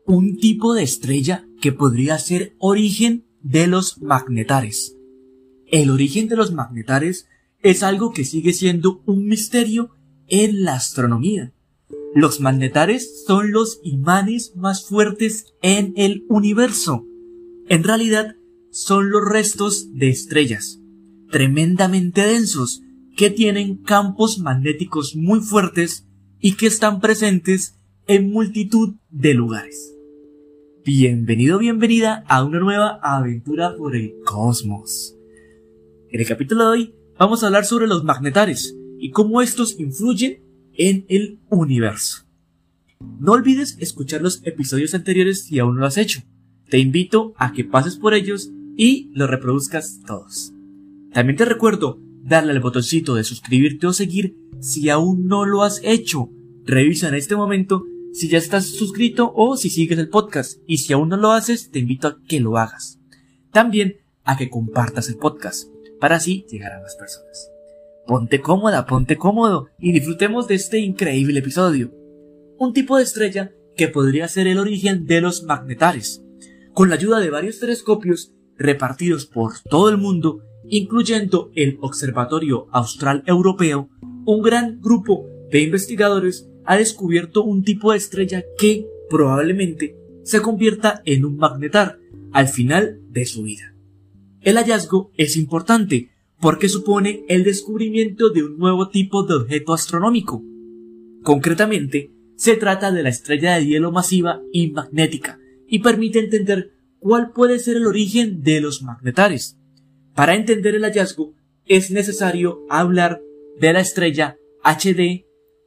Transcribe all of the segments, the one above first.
un tipo de estrella que podría ser origen de los magnetares. El origen de los magnetares es algo que sigue siendo un misterio en la astronomía. Los magnetares son los imanes más fuertes en el universo. En realidad, son los restos de estrellas tremendamente densos que tienen campos magnéticos muy fuertes y que están presentes en multitud de lugares. Bienvenido, bienvenida a una nueva aventura por el cosmos. En el capítulo de hoy vamos a hablar sobre los magnetares y cómo estos influyen en el universo. No olvides escuchar los episodios anteriores si aún no lo has hecho. Te invito a que pases por ellos y los reproduzcas todos. También te recuerdo darle al botoncito de suscribirte o seguir si aún no lo has hecho. Revisa en este momento si ya estás suscrito o si sigues el podcast, y si aún no lo haces te invito a que lo hagas. También a que compartas el podcast para así llegar a más personas. Ponte cómoda, ponte cómodo y disfrutemos de este increíble episodio. Un tipo de estrella que podría ser el origen de los magnetares. Con la ayuda de varios telescopios repartidos por todo el mundo, incluyendo el Observatorio Austral Europeo, un gran grupo de investigadores ha descubierto un tipo de estrella que probablemente se convierta en un magnetar al final de su vida. El hallazgo es importante porque supone el descubrimiento de un nuevo tipo de objeto astronómico. Concretamente, se trata de la estrella de hielo masiva y magnética y permite entender cuál puede ser el origen de los magnetares. Para entender el hallazgo es necesario hablar de la estrella HD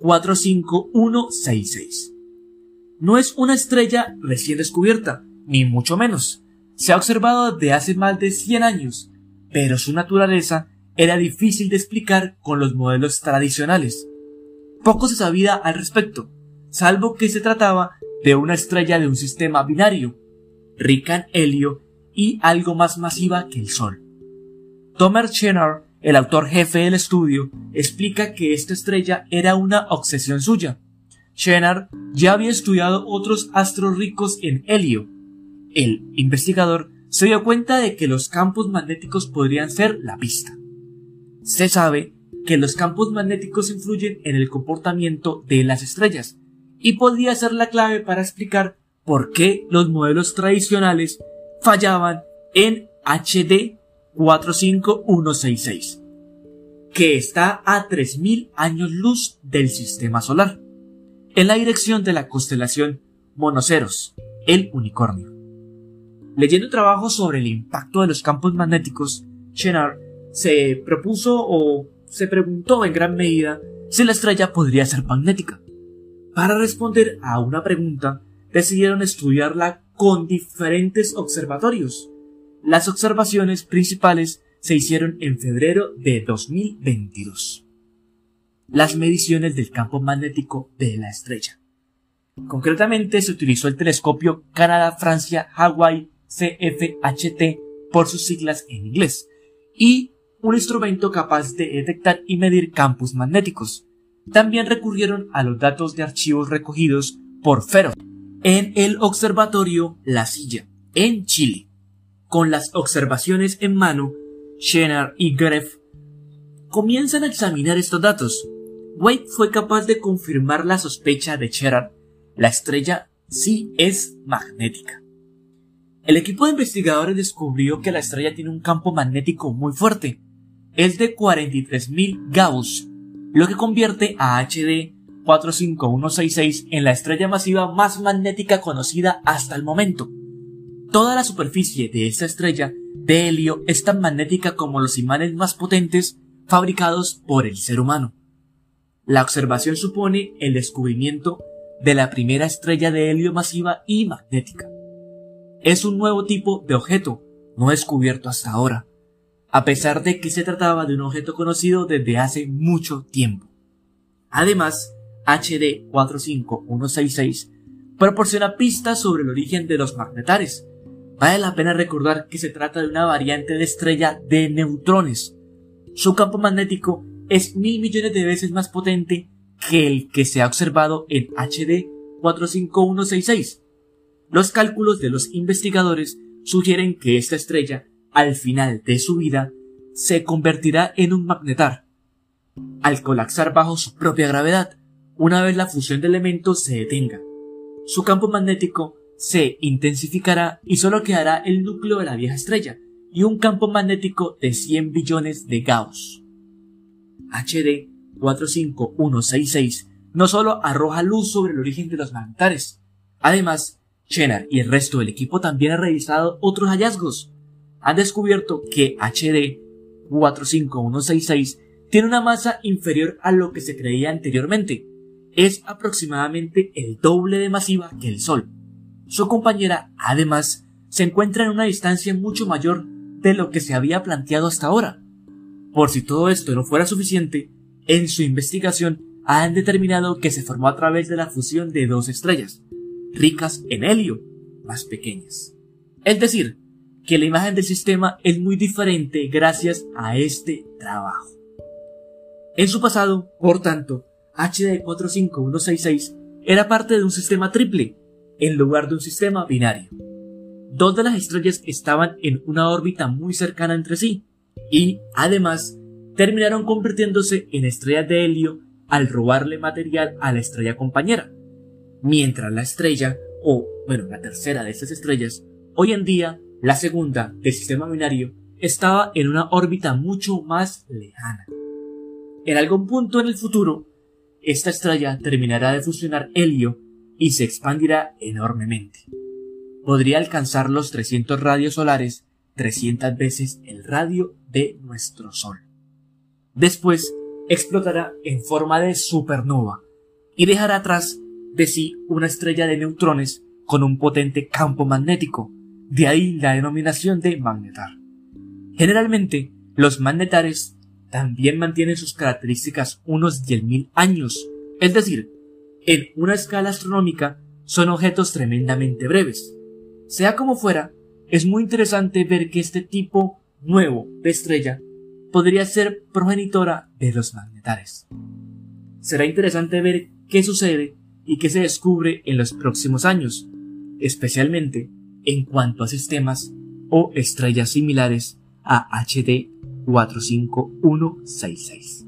45166. No es una estrella recién descubierta, ni mucho menos. Se ha observado desde hace más de 100 años, pero su naturaleza era difícil de explicar con los modelos tradicionales. Poco se sabía al respecto, salvo que se trataba de una estrella de un sistema binario, rica en helio y algo más masiva que el Sol. Thomas Chenard, el autor jefe del estudio, explica que esta estrella era una obsesión suya. Chenard ya había estudiado otros astros ricos en helio. El investigador se dio cuenta de que los campos magnéticos podrían ser la pista. Se sabe que los campos magnéticos influyen en el comportamiento de las estrellas y podría ser la clave para explicar por qué los modelos tradicionales fallaban en HD 45166, que está a 3000 años luz del sistema solar, en la dirección de la constelación Monoceros, el unicornio. Leyendo trabajos sobre el impacto de los campos magnéticos, Chenard se preguntó en gran medida si la estrella podría ser magnética. Para responder a una pregunta, decidieron estudiarla con diferentes observatorios. Las observaciones principales se hicieron en febrero de 2022. Las mediciones del campo magnético de la estrella. Concretamente se utilizó el telescopio Canadá-Francia-Hawaii CFHT por sus siglas en inglés y un instrumento capaz de detectar y medir campos magnéticos. También recurrieron a los datos de archivos recogidos por FERO en el observatorio La Silla, en Chile. Con las observaciones en mano, Chenard y Greff comienzan a examinar estos datos. Wade fue capaz de confirmar la sospecha de Chenard. La estrella sí es magnética. El equipo de investigadores descubrió que la estrella tiene un campo magnético muy fuerte. Es de 43.000 Gauss, lo que convierte a HD 45166 en la estrella masiva más magnética conocida hasta el momento. Toda la superficie de esta estrella de helio es tan magnética como los imanes más potentes fabricados por el ser humano. La observación supone el descubrimiento de la primera estrella de helio masiva y magnética. Es un nuevo tipo de objeto no descubierto hasta ahora, a pesar de que se trataba de un objeto conocido desde hace mucho tiempo. Además, HD 45166 proporciona pistas sobre el origen de los magnetares. Vale la pena recordar que se trata de una variante de estrella de neutrones. Su campo magnético es 1000 millones de veces más potente que el que se ha observado en HD 45166. Los cálculos de los investigadores sugieren que esta estrella, al final de su vida, se convertirá en un magnetar, al colapsar bajo su propia gravedad, una vez la fusión de elementos se detenga. Su campo magnético se intensificará y solo quedará el núcleo de la vieja estrella y un campo magnético de 100 billones de Gauss. HD 45166 no solo arroja luz sobre el origen de los magnetares, además, Chenard y el resto del equipo también han revisado otros hallazgos. Han descubierto que HD 45166 tiene una masa inferior a lo que se creía anteriormente. Es aproximadamente el doble de masiva que el Sol. Su compañera, además, se encuentra en una distancia mucho mayor de lo que se había planteado hasta ahora. Por si todo esto no fuera suficiente, en su investigación han determinado que se formó a través de la fusión de dos estrellas, ricas en helio, más pequeñas. Es decir, que la imagen del sistema es muy diferente gracias a este trabajo. En su pasado, por tanto, HD 45166 era parte de un sistema triple, en lugar de un sistema binario. Dos de las estrellas estaban en una órbita muy cercana entre sí, y, además, terminaron convirtiéndose en estrellas de helio al robarle material a la estrella compañera. Mientras la estrella, la tercera de estas estrellas, hoy en día, la segunda del sistema binario, estaba en una órbita mucho más lejana. En algún punto en el futuro, esta estrella terminará de fusionar helio y se expandirá enormemente. Podría alcanzar los 300 radios solares, 300 veces el radio de nuestro Sol. Después, explotará en forma de supernova y dejará atrás de sí una estrella de neutrones con un potente campo magnético, de ahí la denominación de magnetar. Generalmente, los magnetares también mantienen sus características unos 10.000 años, es decir, en una escala astronómica son objetos tremendamente breves. Sea como fuera, es muy interesante ver que este tipo nuevo de estrella podría ser progenitora de los magnetares. Será interesante ver qué sucede y qué se descubre en los próximos años, especialmente en cuanto a sistemas o estrellas similares a HD 45166.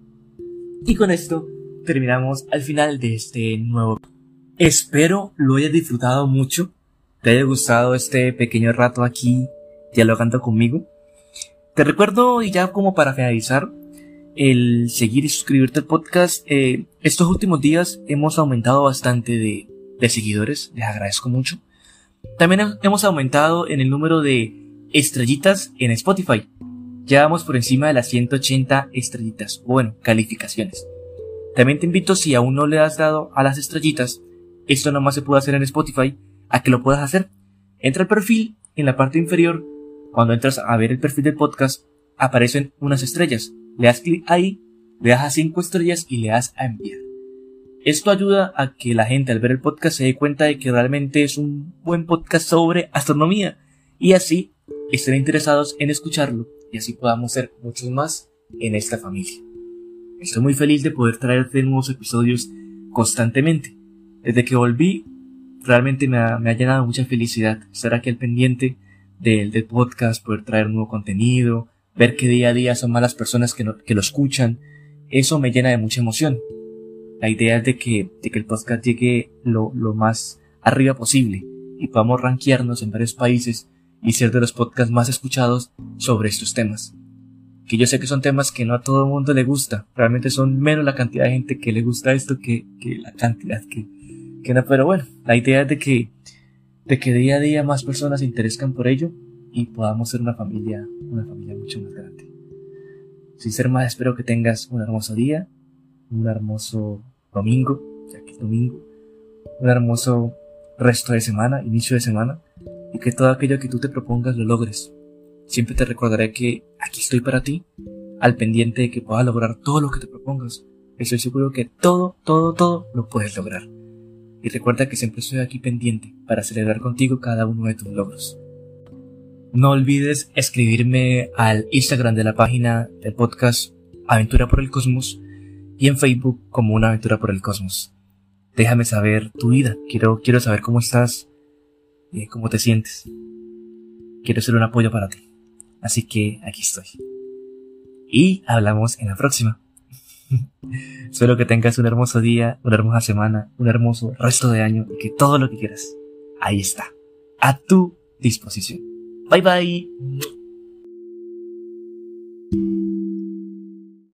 Y con esto terminamos al final de este nuevo. Espero lo hayas disfrutado mucho, te haya gustado este pequeño rato aquí dialogando conmigo. Te recuerdo, y ya como para finalizar, el seguir y suscribirte al podcast. Estos últimos días hemos aumentado bastante de seguidores, les agradezco mucho. También hemos aumentado en el número de estrellitas en Spotify. Ya vamos por encima de las 180 estrellitas, calificaciones. También te invito, si aún no le has dado a las estrellitas, esto nomás se puede hacer en Spotify, a que lo puedas hacer. Entra al perfil, en la parte inferior, cuando entras a ver el perfil del podcast, aparecen unas estrellas. Le das clic ahí, le das a 5 estrellas y le das a enviar. Esto ayuda a que la gente al ver el podcast se dé cuenta de que realmente es un buen podcast sobre astronomía, y así estén interesados en escucharlo, y así podamos ser muchos más en esta familia. Estoy muy feliz de poder traerte nuevos episodios constantemente. Desde que volví, realmente me ha llenado mucha felicidad estar aquí al pendiente del podcast, poder traer nuevo contenido, ver que día a día son más las personas que lo escuchan. Eso me llena de mucha emoción. La idea es de que el podcast llegue lo más arriba posible y podamos rankearnos en varios países y ser de los podcasts más escuchados sobre estos temas. Que yo sé que son temas que no a todo el mundo le gusta. Realmente son menos la cantidad de gente que le gusta esto que la cantidad que no. Pero bueno, la idea es de que día a día más personas se interesan por ello y podamos ser una familia mucho más grande. Sin ser más, espero que tengas un hermoso día, un hermoso domingo, ya que es domingo, un hermoso resto de semana, inicio de semana, y que todo aquello que tú te propongas lo logres. Siempre te recordaré que aquí estoy para ti, al pendiente de que puedas lograr todo lo que te propongas. Estoy seguro que todo lo puedes lograr. Y recuerda que siempre estoy aquí pendiente para celebrar contigo cada uno de tus logros. No olvides escribirme al Instagram de la página del podcast Aventura por el Cosmos y en Facebook como Una Aventura por el Cosmos. Déjame saber tu vida, quiero saber cómo estás, cómo te sientes. Quiero ser un apoyo para ti. Así que aquí estoy. Y hablamos en la próxima. Espero que tengas un hermoso día, una hermosa semana, un hermoso resto de año y que todo lo que quieras, ahí está, a tu disposición. Bye bye.